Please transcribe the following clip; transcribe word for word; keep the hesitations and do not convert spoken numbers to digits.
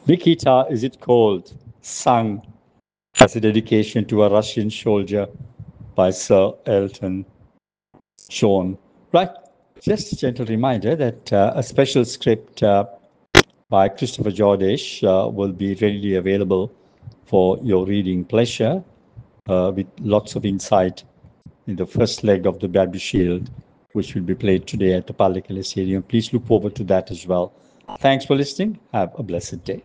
Nikita, Is It Cold, sung as a dedication to a Russian soldier by Sir Elton John. Right, just a gentle reminder that uh, a special script uh, by Christopher Jordish uh, will be readily available for your reading pleasure uh, with lots of insight in the first leg of the Baby Shield, which will be played today at the Pallekele Stadium. Please look forward to that as well. Thanks for listening. Have a blessed day.